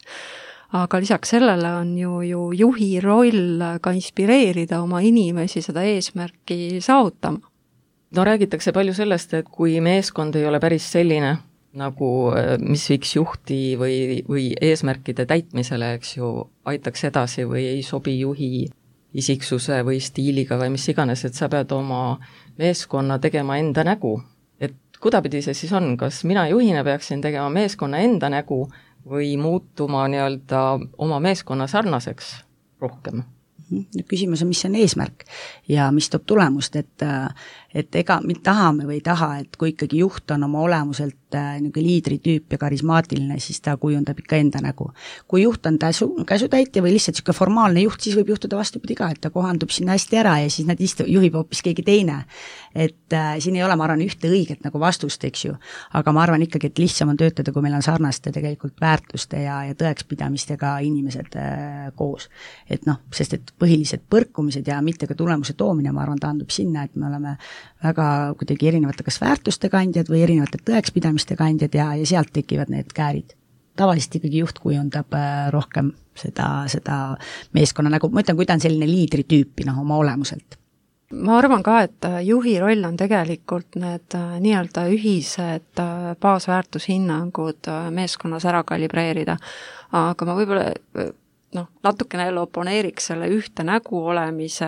Aga lisaks sellele on ju, ju juhi roll ka inspireerida oma inimesi seda eesmärki saavutama. No räägitakse palju sellest, et kui meeskond ei ole päris selline, nagu mis viiks juhti või, või eesmärkide täitmisele, eks ju, aitaks edasi või ei sobi juhi isiksuse või stiiliga või mis iganes, et sa pead oma meeskonna tegema enda nägu. Et kudapidi see siis on, kas mina juhina peaksin tegema meeskonna enda nägu või muutuma nii-öelda oma meeskonna sarnaseks rohkem? Nüüd küsimus on, mis on eesmärk ja mis toob tulemust, et et ega me tahame või ei taha, et kui ikkagi juht on oma olemuselt niisugune liidritüüp ja karismaatiline, siis ta kujundab ikka enda nägu. Kui juht on täsu, käsutäitja või lihtsalt niisugune formaalne juht, siis võib juhtuda vastupidi ka, et ta kohandub sinna hästi ära ja siis nad istu, juhib hoopis keegi teine. Et äh, siin ei ole, ma arvan, ühte õiget nagu vastust, eks ju, aga ma arvan ikkagi, et lihtsam on töötada, kui meil on sarnaste tegelikult väärtuste ja, ja tõekspidamistega inimesed äh, koos. Et noh, sest et põhilised põrkumised ja mitte ka tulemuse toomine, ma arvan, taandub sinna, et me oleme väga kuidagi erinevate kas väärtuste kandjad või erinevate tõekspidamiste kandjad ja, ja sealt tekivad need käärid. Tavaliselt ikkagi juht kujundab rohkem seda, seda meeskonna, nagu ma ütlen, kui ta on selline liidritüüpi noh, oma olemuselt. Ma arvan ka, et juhi roll on tegelikult need nii-öelda ühised baasväärtushinnangud meeskonnas ära kalibreerida, aga ma võib-olla noh, natukene jälle oponeeriks selle ühte nägu olemise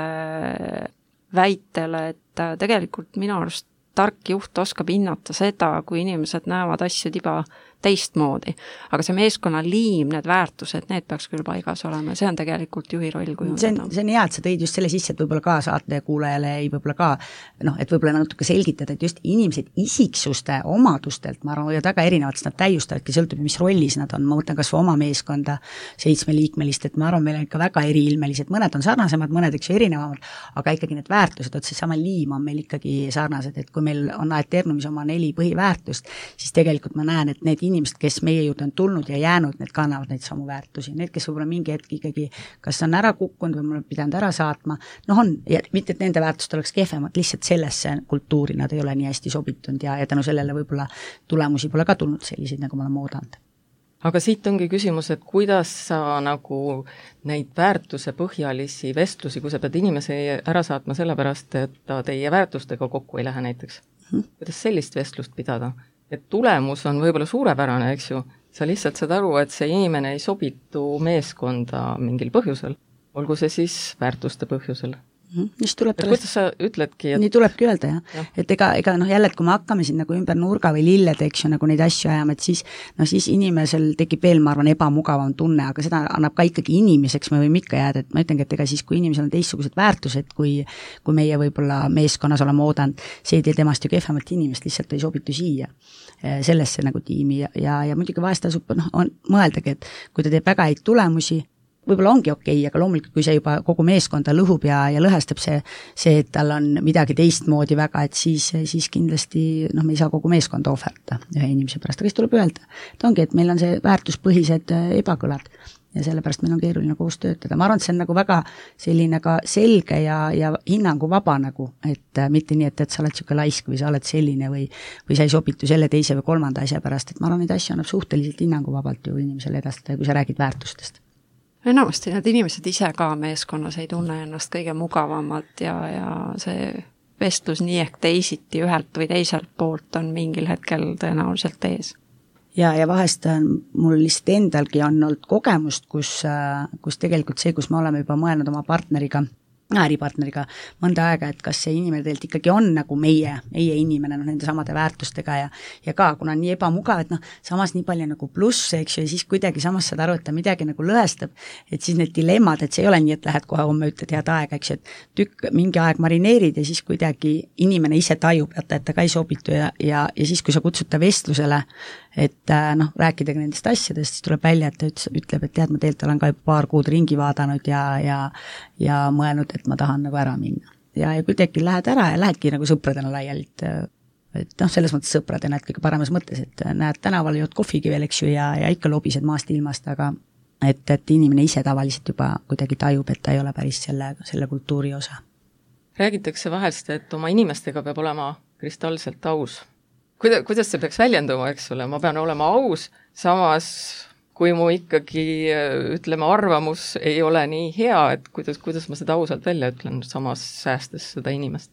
väitele, et tegelikult minu arust tark juht oskab hinnata seda, kui inimesed näevad asju tiba teistmoodi. Aga see meeskonna liim, need väärtused, need peaks küll paigas olema. See on tegelikult juhi roll kujundada. See on, see on hea, et sa tõid just selle sisse, et võib-olla ka saate kuulajale ei võib-olla ka, noh, et võib-olla natuke selgitada, et just inimesed isiksuste omadustelt, ma arvan, võivad väga erinevad, sest nad täiustavadki, sõltub, mis rollis nad on. Ma mõtlen kas või oma meeskonda seitsmeliikmelist, et ma arvan, meil on ikka väga eriilmelised, mõned on sarnasemad, mõned eks ju erinevamad, aga ikkagi need väärtused, et see sama liim on meil ikkagi sarnased, et kui meil on Aeternumis oma neli põhiväärtust, siis tegelikult ma näen, et need inimesed, kes meie juurde on tulnud ja jäänud, need kannavad neid samu väärtusi. Need, kes võib-olla mingi hetk ikkagi kas on ära kukkunud või mul on pidanud ära saatma, noh on, ja mitte et nende väärtust oleks kehvemad, lihtsalt sellesse kultuuri nad ei ole nii hästi sobitunud ja, ja tänu sellele võib-olla tulemusi pole ka tulnud selliseid, nagu ma olen oodanud. Aga siit ongi küsimus, et kuidas sa nagu neid väärtuse põhjalisi vestlusi, kui sa pead inimese ära saatma sellepärast, et ta teie väärtustega kokku ei lähe näiteks, hmm. kuidas sellist vestlust pidada? Et tulemus on võib-olla suurepärane, eks ju, sa lihtsalt saad aru, et see inimene ei sobitu meeskonda mingil põhjusel, olgu see siis väärtuste põhjusel. Mis tuleb et kuidas sa ütledki? Et... Nii tulebki öelda, jah. Ja. Et ega, ega noh, jälle, et kui me hakkame siin nagu ümber nurga või lilled, eks ju, nagu neid asju ajama, et siis, no siis inimesel tekib veel, ma arvan, ebamugavam tunne, aga seda annab ka ikkagi inimeseks, me võime ikka jääda, et ma ütlengi, et ega siis, kui inimesel on teistsugused väärtused, kui, kui meie võib-olla meeskonnas oleme oodanud, see ei tee temast ju kehvemat inimest, lihtsalt ei sobitu siia sellesse nagu tiimi ja, ja, ja muidugi vahest asub, noh, on mõeldagi, et kui ta teeb väga häid tulemusi, võib-olla ongi okei, aga loomulikult, kui see juba kogu meeskonda lõhub ja, ja lõhestab see, see, et tal on midagi teistmoodi väga, et siis, siis kindlasti, noh, me ei saa kogu meeskonda ohverda ühe inimese pärast, aga siis tuleb öelda, et ongi, et meil on see väärtuspõhised ebakõlad ja sellepärast meil on keeruline koos töötada. Ma arvan, et see on nagu väga selline ka selge ja, ja hinnangu vaba nagu, et mitte nii, et, et sa oled siuke laisk või sa oled selline või, või sa ei sobitu selle teise või kolmanda asja pärast, et ma arvan, neid asju annab suhteliselt hinnangu vabalt ju inimesele edastada, kui sa räägid väärtustest. Enamasti need inimesed ise ka meeskonnas ei tunne ennast kõige mugavamalt ja, ja see vestlus nii ehk teisiti ühelt või teiselt poolt on mingil hetkel tõenäoliselt ees. Ja, ja vahest on, mul lihtsalt endalgi on olnud kogemust, kus, kus tegelikult see, kus me oleme juba mõelnud oma partneriga, ääripartneriga mõnda aega, et kas see inimene tegelikult ikkagi on nagu meie, meie inimene, noh, nende samade väärtustega ja, ja ka, kuna on nii ebamugav, et noh, samas nii palju nagu plusse, eks ju, ja siis kuidagi samas saad aru, et ta midagi nagu lõhestab, et siis need dilemmad, et see ei ole nii, et lähed kohe homme, ütled head aega, eks ju, et tükk, mingi aeg marineerid ja siis kuidagi inimene ise tajub, et ta ka ei sobitu ja, ja, ja siis, kui sa kutsud ta vestlusele, et noh, rääkidagi nendest asjadest, siis tuleb välja, et ta ütleb, et tead, ma tegelikult olen ka juba paar kuud ringi vaadanud ja, ja, ja mõelnud, et ma tahan nagu ära minna. Ja, ja kuidagi lähed ära ja lähedki nagu sõpradena laialt, et noh, selles mõttes sõpradena, et kõige paremas mõttes, et näed tänaval jood kohvigi veel, eks ju, ja, ja ikka lobised maast ilmast, aga et, et inimene ise tavaliselt juba kuidagi tajub, et ta ei ole päris selle, selle kultuuri osa. Räägitakse vahest, et oma inimestega peab olema kristallselt aus. Kuida, kuidas see peaks väljenduma, eks ole, ma pean olema aus, samas kui mu ikkagi, ütleme, arvamus ei ole nii hea, et kuidas, kuidas ma seda ausalt välja ütlen, samas säästes seda inimest?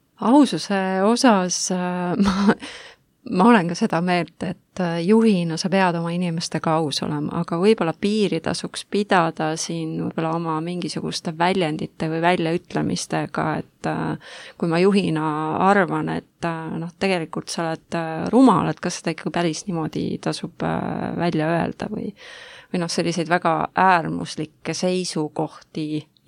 Aususe osas ma, ma olen ka seda meelt, et juhina sa pead oma inimestega aus olema, aga võib-olla piiri tasuks pidada siin võib-olla oma mingisuguste väljendite või väljaütlemistega, et kui ma juhina arvan, et noh, tegelikult sa oled rumal, et kas seda ikka päris niimoodi tasub välja öelda või, või noh, selliseid väga äärmuslikke seisukohti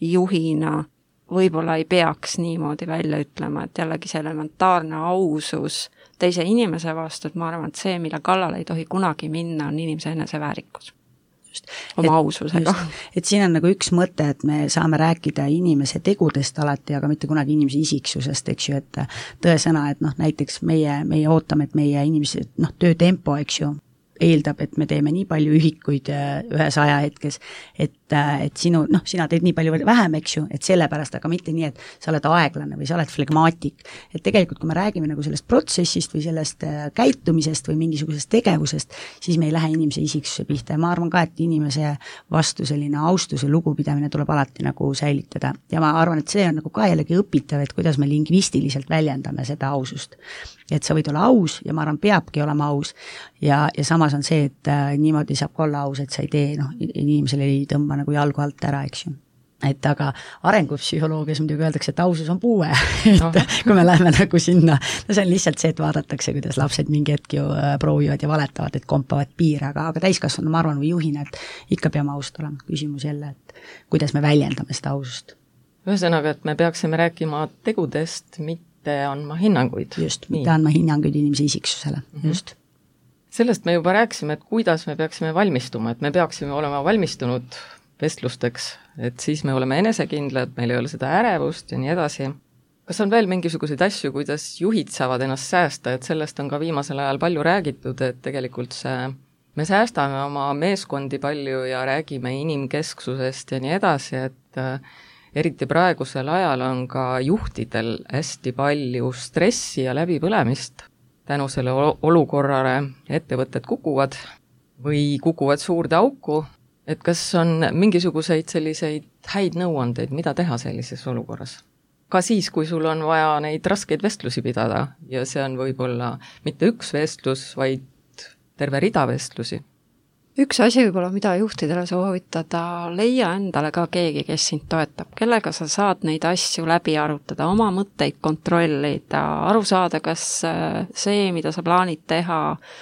juhina võib-olla ei peaks niimoodi välja ütlema, et jällegi see elementaarne ausus teise inimese vastu, et ma arvan, et see, mille kallale ei tohi kunagi minna, on inimese eneseväärikus. Just. Oma et, aususega. Et siin on nagu üks mõte, et me saame rääkida inimese tegudest alati, aga mitte kunagi inimese isiksusest, eks ju, et tõesõna, et noh, näiteks meie, meie ootame, et meie inimesed, noh, töötempo, eks ju, eeldab, et me teeme nii palju ühikuid ühes ajahetkes, et, et sinu, noh, sina teed nii palju vähem, eks ju, et sellepärast, aga mitte nii, et sa oled aeglane või sa oled flegmaatik. Et tegelikult, kui me räägime nagu sellest protsessist või sellest käitumisest või mingisugusest tegevusest, siis me ei lähe inimese isiksuse pihta ja ma arvan ka, et inimese vastu selline austuse lugupidamine tuleb alati nagu säilitada. Ja ma arvan, et see on nagu ka jällegi õpitav, et kuidas me lingvistiliselt väljendame seda ausust. Et sa võid olla aus ja ma arvan, peabki olema aus ja, ja samas on see, et äh, niimoodi saab ka olla aus, et sa ei tee, noh, inimesele ei tõmba nagu jalgu alt ära, eks ju. Et aga arengupsühholoogias muidugi öeldakse, et ausus on puue, et no. Kui me läheme nagu sinna, no see on lihtsalt see, et vaadatakse, kuidas lapsed mingi hetk ju äh, proovivad ja valetavad, et kompavad piire, aga, aga täiskasvanu, ma arvan, või juhina, et ikka peame ausust olema. Küsimus jälle, et kuidas me väljendame seda ausust. Ühesõnaga, et me peaksime rääkima tegudest, mitte andma hinnanguid. Just, mitte andma hinnanguid inimese isiksusele, mm-hmm. just. Sellest me juba rääkisime, et kuidas me peaksime valmistuma, et me peaksime olema valmistunud vestlusteks, et siis me oleme enesekindlad, meil ei ole seda ärevust ja nii edasi. Kas on veel mingisuguseid asju, kuidas juhid saavad ennast säästa, et sellest on ka viimasel ajal palju räägitud, et tegelikult see, me säästame oma meeskondi palju ja räägime inimkesksusest ja nii edasi, et eriti praegusel ajal on ka juhtidel hästi palju stressi ja läbipõlemist. Tänu selle olukorrale ettevõtted kukuvad või kukuvad suurde auku, et kas on mingisuguseid selliseid häid nõuandeid, mida teha sellises olukorras? Ka siis, kui sul on vaja neid raskeid vestlusi pidada ja see on võib-olla mitte üks vestlus, vaid terve rida vestlusi. Üks asi võib-olla, mida juhtidele soovitada, leia endale ka keegi, kes sind toetab, kellega sa saad neid asju läbi arutada, oma mõtteid kontrollida, aru saada, kas see, mida sa plaanid teha,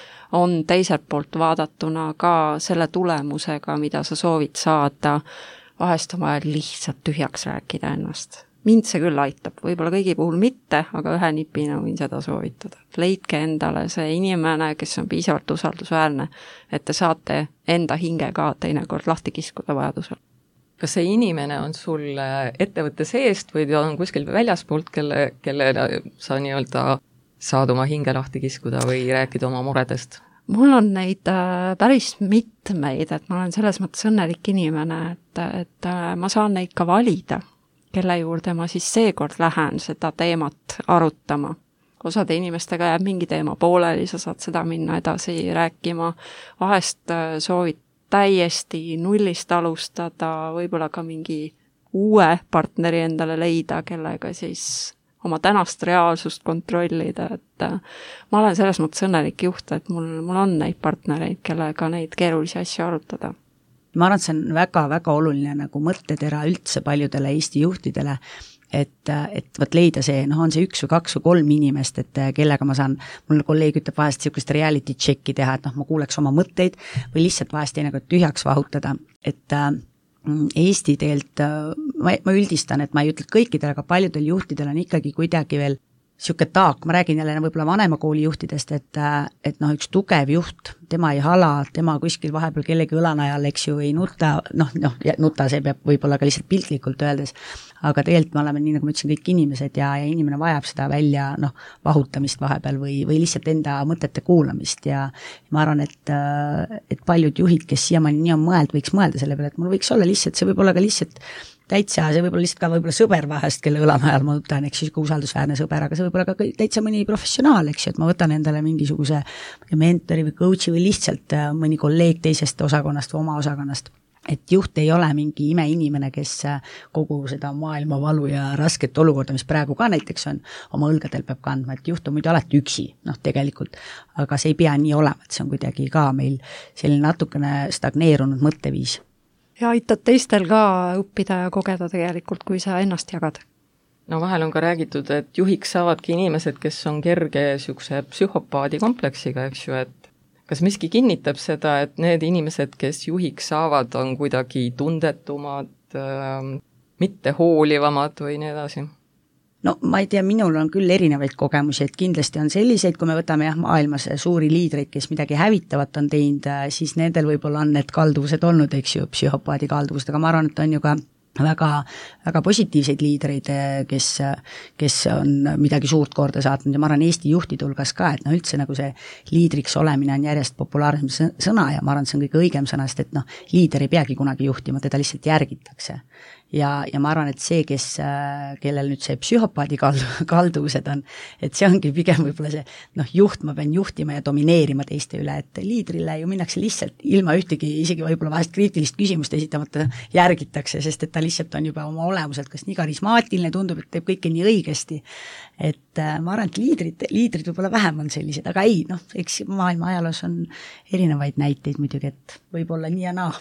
on teiselt poolt vaadatuna ka selle tulemusega, mida sa soovid saada, vahest on vaja lihtsalt tühjaks rääkida ennast. Mind see küll aitab, võib-olla kõigi puhul mitte, aga ühe nipina võin seda soovitada. Leidke endale see inimene, kes on piisavalt usaldusväärne, et te saate enda hinge ka teinekord lahti kiskuda vajadusel. Kas see inimene on sul ettevõtte seest või on kuskil väljaspoolt, kelle, kelle sa nii-öelda saad oma hinge lahti kiskuda või rääkida oma muredest? Mul on neid päris mitmeid, et ma olen selles mõttes õnnelik inimene, et, et ma saan neid ka valida, kelle juurde ma siis seekord lähen seda teemat arutama. Osade inimestega jääb mingi teema pooleli, sa saad seda minna edasi rääkima, vahest soovid täiesti nullist alustada, võib-olla ka mingi uue partneri endale leida, kellega siis oma tänast reaalsust kontrollida, et ma olen selles mõttes õnnelik juht, et mul, mul on neid partnereid, kellega neid keerulisi asju arutada. Ma arvan, et see on väga-väga oluline nagu mõttetera üldse paljudele Eesti juhtidele, et, et võt leida see, noh on see üks või kaks või kolm inimest, et kellega ma saan, mul kolleeg ütleb vahest niisugust reality checki teha, et noh, ma kuuleks oma mõtteid või lihtsalt vahest teinekord tühjaks vahutada, et Eesti teelt, ma, ma üldistan, et ma ei ütle kõikidel, aga paljudel juhtidel on ikkagi kuidagi veel siuke taak, ma räägin jälle võib-olla vanemakooli juhtidest, et, et noh, üks tugev juht, tema ei hala, tema kuskil vahepeal kellegi õlanajal, eks ju, ei nuta, noh, noh, nuta see peab võib-olla ka lihtsalt piltlikult öeldes, aga tegelikult me oleme, nii nagu ma ütlesin, kõik inimesed ja, ja inimene vajab seda välja, noh, vahutamist vahepeal või, või lihtsalt enda mõtete kuulamist ja ma arvan, et, et paljud juhid, kes siiamaani nii on mõeld, võiks mõelda selle peale, et mul võiks olla lihtsalt, see võib olla ka lihtsalt täitsa, see võib olla lihtsalt ka võib-olla sõber vahest, kelle õlanajal ma võtan, eks siis usaldusväärne sõber, aga see võib olla ka täitsa mõni professionaal, eks ju, et ma võtan endale mingisuguse mentori või coachi või lihtsalt mõni kolleeg teisest osakonnast või oma osakonnast. Et juht ei ole mingi imeinimene, kes kogu seda maailma valu ja rasket olukorda, mis praegu ka näiteks on, oma õlgadel peab kandma, et juht on muidu alati üksi, noh tegelikult, aga see ei pea nii olema, et see on kuidagi ka meil selline natukene stagneerunud mõtteviis. Ja aitad teistel ka õppida ja kogeda tegelikult, kui sa ennast jagad. No vahel on ka räägitud, et juhiks saavadki inimesed, kes on kerge niisuguse psühhopaadi kompleksiga, eks ju, et kas miski kinnitab seda, et need inimesed, kes juhiks saavad, on kuidagi tundetumad, mitte hoolivamad või nii edasi? No ma ei tea, minul on küll erinevaid kogemusi, et kindlasti on selliseid, kui me võtame jah, maailmas suuri liidreid, kes midagi hävitavat on teinud, siis nendel võib-olla on need kalduvused olnud, eks ju, psühhopaadi kalduvused, aga ma arvan, et on ju ka väga, väga positiivseid liidreid, kes, kes on midagi suurt korda saatnud ja ma arvan Eesti juhtide hulgas ka, et noh, üldse nagu see liidriks olemine on järjest populaarsem sõna ja ma arvan, see on kõige õigem sõna, sest et noh, liider ei peagi kunagi juhtima, teda lihtsalt järgitakse. Ja, ja ma arvan, et see, kes, kellel nüüd see psühhopaadi kalduvused on, et see ongi pigem võib-olla see, noh, juht, ma pean juhtima ja domineerima teiste üle, et liidrile ju minnakse lihtsalt ilma ühtegi, isegi võib-olla vahest kriitilist küsimust esitamata järgitakse, sest et ta lihtsalt on juba oma olemuselt kas nii karismaatiline, tundub, et teeb kõike nii õigesti, et ma arvan, et liidrid, liidrid võib-olla vähem on sellised, aga ei, noh, eks maailma ajaloos on erinevaid näiteid muidugi, et võib-olla nii ja naa.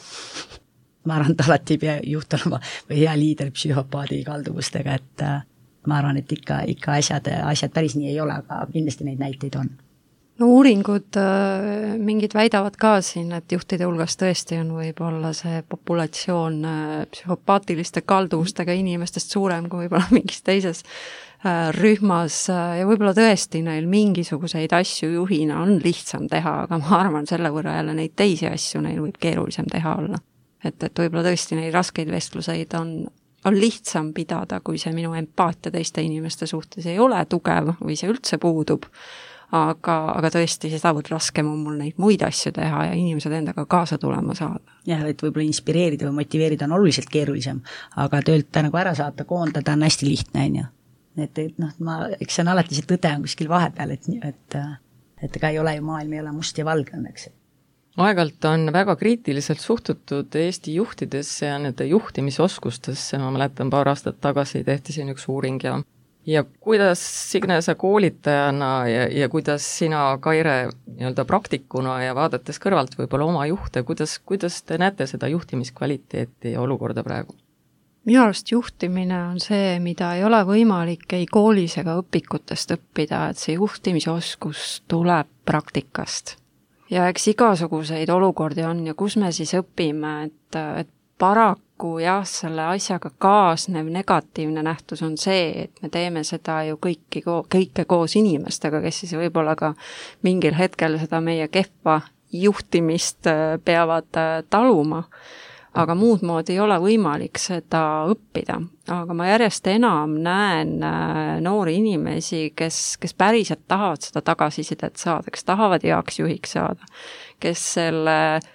Ma arvan, et alati ei pea juht olema või hea liider psühhopaadi kalduvustega, et ma arvan, et ikka, ikka asjad, asjad päris nii ei ole, aga kindlasti neid näiteid on. No uuringud äh, mingid väidavad ka siin, et juhtide hulgas tõesti on võib-olla see populatsioon äh, psühhopaatiliste kalduvustega inimestest suurem kui võib-olla mingis teises äh, rühmas äh, ja võib-olla tõesti neil mingisuguseid asju juhina on lihtsam teha, aga ma arvan, selle võrra jälle neid teisi asju neil võib keerulisem teha olla. Et, et võib-olla tõesti neid raskeid vestluseid on, on lihtsam pidada, kui see minu empaatia teiste inimeste suhtes ei ole tugev või see üldse puudub, aga, aga tõesti sedavõrd raskem on mul neid muid asju teha ja inimesed endaga kaasa tulema saada. Jah, et võib-olla inspireerida või motiveerida on oluliselt keerulisem, aga töölt ta nagu ära saata, koondada on hästi lihtne, on ju. Et, et noh, ma, eks see on alati see tõde on kuskil vahepeal, et, et, et ega ei ole ju maailm, ei ole must ja valge õnneks. Aegalt on väga kriitiliselt suhtutud Eesti juhtidesse ja nende juhtimisoskustesse, ma mäletan paar aastat tagasi tehti siin üks uuring ja ja kuidas, Signe, sa koolitajana ja, ja kuidas sina, Kaire, nii-öelda praktikuna ja vaadates kõrvalt võib-olla oma juhte, kuidas, kuidas te näete seda juhtimiskvaliteeti ja olukorda praegu? Minu arust juhtimine on see, mida ei ole võimalik ei koolis ega õpikutest õppida, et see juhtimisoskus tuleb praktikast. Ja eks igasuguseid olukordi on ja kus me siis õpime, et, et paraku jah, selle asjaga kaasnev negatiivne nähtus on see, et me teeme seda ju kõiki, kõike koos inimestega, kes siis võib-olla ka mingil hetkel seda meie kehva juhtimist peavad taluma. Aga muud moodi ei ole võimalik seda õppida. Aga ma järjest enam näen noori inimesi, kes, kes päriselt tahavad seda tagasisidet saada, kes tahavad heaks juhiks saada, kes selle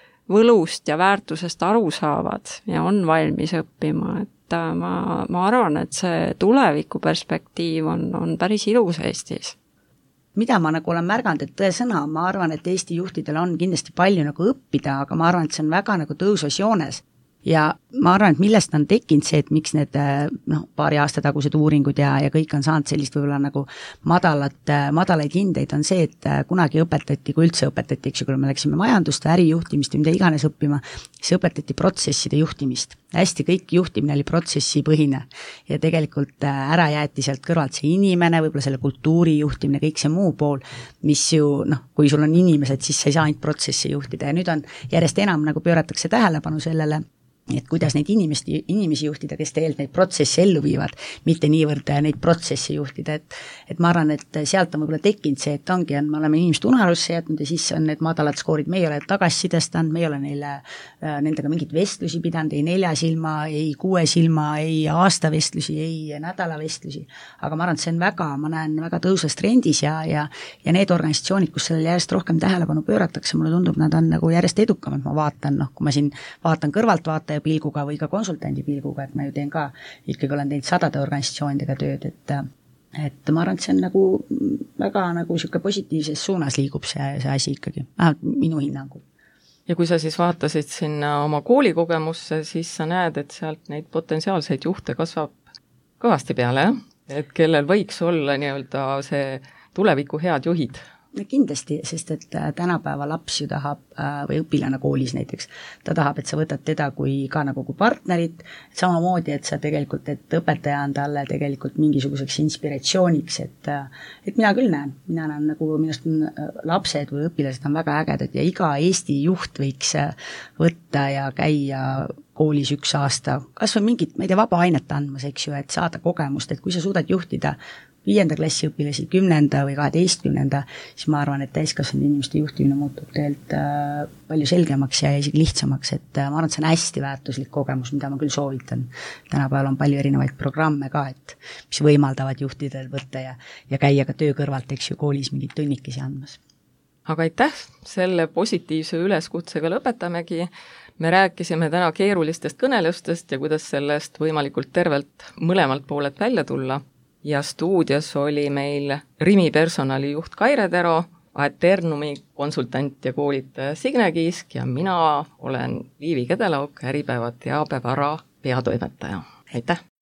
võlust ja väärtusest aru saavad ja on valmis õppima. Et ma, ma arvan, et see tulevikuperspektiiv on, on päris ilus Eestis. Mida ma nagu olen märganud, et tõesõna, ma arvan, et Eesti juhtidel on kindlasti palju nagu õppida, aga ma arvan, et see on väga nagu tõusvas joones. Ja ma arvan, et millest on tekkinud see, et miks need noh, paari aasta tagused uuringud ja, ja kõik on saanud sellist võib-olla nagu madalat, madalaid hindeid, on see, et kunagi õpetati, kui üldse õpetati, eks ju, kui me läksime majandust, ärijuhtimist või mida iganes õppima, siis õpetati protsesside juhtimist. Hästi kõik juhtimine oli protsessipõhine ja tegelikult ära jäeti sealt kõrvalt see inimene, võib-olla selle kultuuri juhtimine, kõik see muu pool, mis ju, noh, kui sul on inimesed, siis sa ei saa ainult protsessi juhtida ja nüüd on järjest enam nagu pööratakse tähelepanu sellele, et kuidas neid inimesi, inimesi juhtida, kes tegelikult neid protsessi ellu viivad, mitte niivõrd neid protsessi juhtida, et, et ma arvan, et sealt on võib-olla tekkinud see, et ongi, on, me oleme inimesed unarusse jätnud ja siis on need madalad skoorid, me ei ole tagasisidestanud, me ei ole neile, nendega mingit vestlusi pidanud, ei nelja silma, ei kuue silma, ei aasta vestlusi, ei nädala vestlusi, aga ma arvan, et see on väga, ma näen väga tõusvas trendis ja, ja, ja need organisatsioonid, kus sellele järjest rohkem tähelepanu pööratakse, mulle tundub, nad on nagu järjest edukamad, ma vaatan, noh, kui ma siin vaatan kõrvalt vaata pilguga või ka konsultandi pilguga, et ma ju teen ka, ikkagi olen teinud sadade organisatsioonidega tööd, et et ma arvan, et see on nagu väga nagu sihuke positiivses suunas liigub see, see asi ikkagi, vähemalt minu hinnangul. Ja kui sa siis vaatasid sinna oma koolikogemusse, siis sa näed, et sealt neid potentsiaalseid juhte kasvab kõvasti peale, et kellel võiks olla nii-öelda see tuleviku head juhid. Kindlasti, sest et tänapäeva laps ju tahab, või õpilane koolis näiteks, ta tahab, et sa võtad teda kui ka nagu kui partnerit, et samamoodi, et sa tegelikult, et õpetaja on talle tegelikult mingisuguseks inspiratsiooniks, et, et mina küll näen, mina näen nagu minust lapsed või õpilased on väga ägedad ja iga Eesti juht võiks võtta ja käia koolis üks aasta, kas või mingit, ma ei tea, vabaainet andmas, eks ju, et saada kogemust, et kui sa suudad juhtida viienda klassi õpilasi, kümnenda või kaheteistkümnenda, siis ma arvan, et täiskasvanud inimeste juhtimine muutub tegelikult äh, palju selgemaks ja isegi lihtsamaks, et äh, ma arvan, et see on hästi väärtuslik kogemus, mida ma küll soovitan. Tänapäeval on palju erinevaid programme ka, et mis võimaldavad juhtidel võtta ja, ja käia ka töö kõrvalt, eks ju, koolis mingid tunnikesi andmas. Aga aitäh, selle positiivse üleskutsega lõpetamegi. Me rääkisime täna keerulistest kõnelustest ja kuidas sellest võimalikult tervelt mõlemalt poolelt välja tulla. Ja stuudios oli meil Rimi personalijuht Kaire Tero, Aeternumi konsultant ja koolitaja Signe Kiisk ja mina olen Liivi Kedelauk, Äripäeva teabevara peatoimetaja. Aitäh!